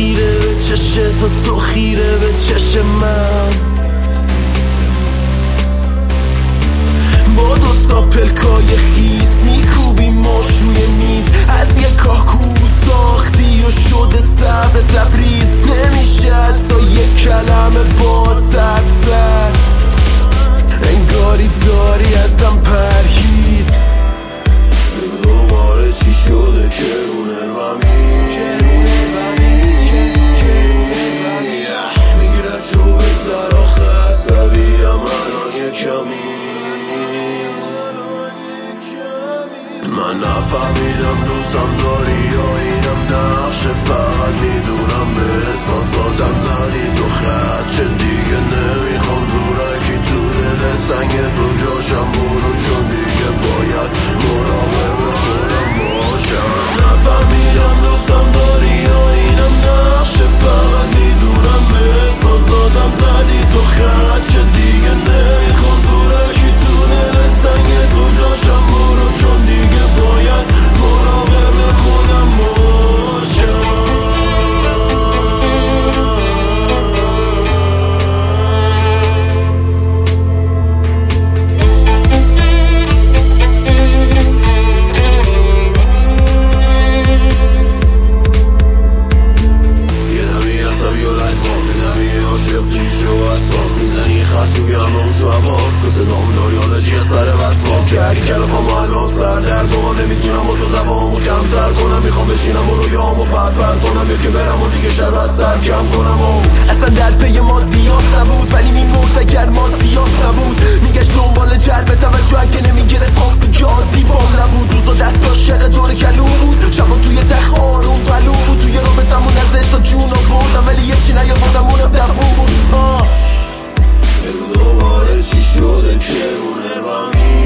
خیره به چشت و تو خیره به چشم من. با دوتا پلکای خیس میکوبیم ماش روی میز. از یه کاکو ساختی و شده صبر تبریز. نمیشه حتی یه کلمه با حرف زد. انگاری داری ازم پرهیز. دوباره چی شده که رو نرممی میگیره چو بگذر آخه عصبیم الان یه کمی. من نفهمیدم دوستم داری یا اینم نقشه. فقط میدونم به احساساتم زدی تو خط. چه دیگه نمیخوام زورکی تو دل سنگ تو جاشم برو چون دیگه باید مراقب خودم باشم. من نفهمیدم دوستم داری یا اینم نقشه. فقط میدونم به احساساتم زدی تو خط. چه دیگه نمیخوام زورکی تو دل سنگ تو جاشم برو چون دیگه باید مراقب خودم باشم. یه دمی عصبی و لجباز، یه دمی عاشق کلیشه و اساس. میزنی خط روی همه و حواس. به صدام داری حالشی از سر وسواس. کردی کلفام و الان سردرد و نمیتونم با تو دوامو کمتر کنم. میخوام بشینم و رویامو پر کنم. یکی برم و دیگه شب از سر کم کنم. اصلا در پی مادیات نبود ولی میمرد اگر مادیات نبود. میگشت دنبال جلب توجه اگه نمیگرفت خب دیگه عادی بام نبود. روزا دستاش شقه جور کلو بود. شبا توی تخ آروم بلو بود. توی رابطمون ازش تا جون آوردم ولی یه چی نیاوردم اونم دفعون بود. دوباره چی شده که رو نرممی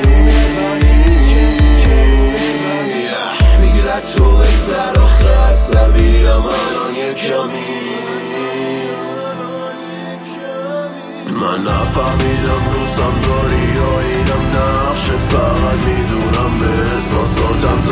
میگیره چو بگذر آخه عصبیم الان یه کمی. من نفهمیدم دوستم داری یا اینم نقشه. فقط میدونم به احساساتم